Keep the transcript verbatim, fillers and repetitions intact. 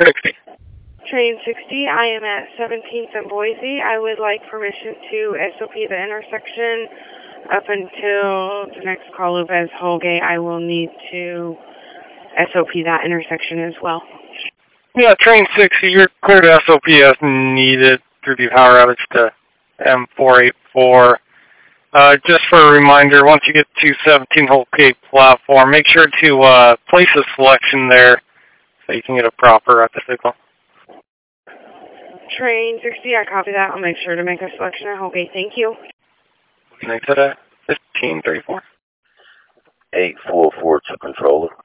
sixty. Train sixty, I am at seventeenth and Boise. I would like permission to S O P the intersection up until the next call loop as Holgate. I will need to S O P that intersection as well. Yeah, train sixty, you're clear to S O P as needed through the power outage to M four eighty-four. Uh, just for a reminder, once you get to seventeen Holgate platform, make sure to uh, place a selection there so you can get a proper rapid signal. Train sixty, I copy that. I'll make sure to make a selection at Holgate. Thank you. Next to that, fifteen thirty-four. eight four four to controller.